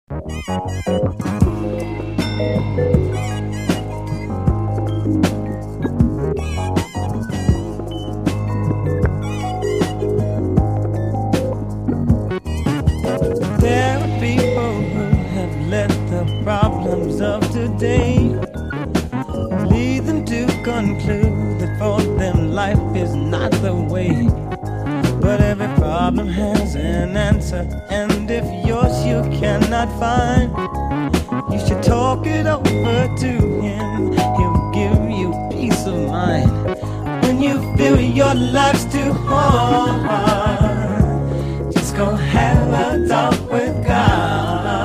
There are people who have let the problems of today lead them to conclude that for them life is not the way. But every problem has an answer, and if yours you cannot find, you should talk it over to him. He'll give you peace of mind. When you feel your life's too hard, just go have a talk with God.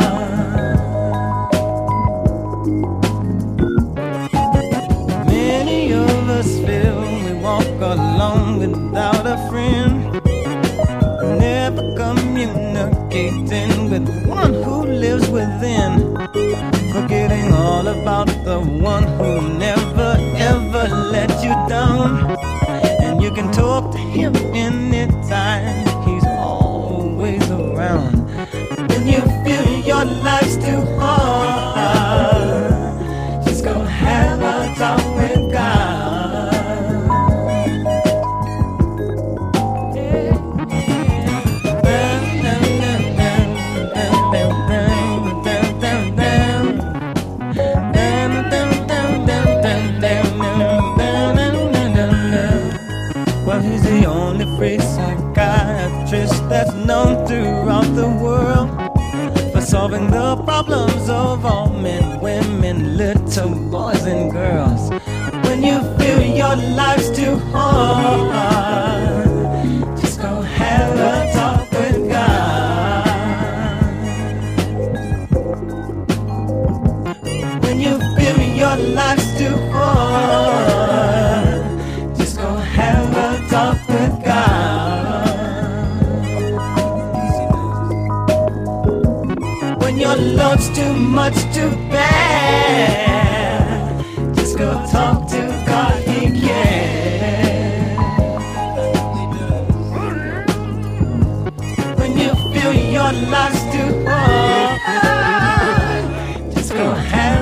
Many of us feel we walk alone without a friend, never communicating with one who lives within, forgetting all about the one who never ever let you down. And you can talk to him anytime, he's always around. When you feel your life's too hard, just go have a talk with God. Well, he's the only free psychiatrist that's known throughout the world for solving the problems of all men, women, little boys and girls. When you feel your life's too hard, just go have a talk with God. When you feel your life's too hard, just go have a talk with God. When your love's too much to bear, just go talk to God, He cares. When you feel your life's too hard, just go have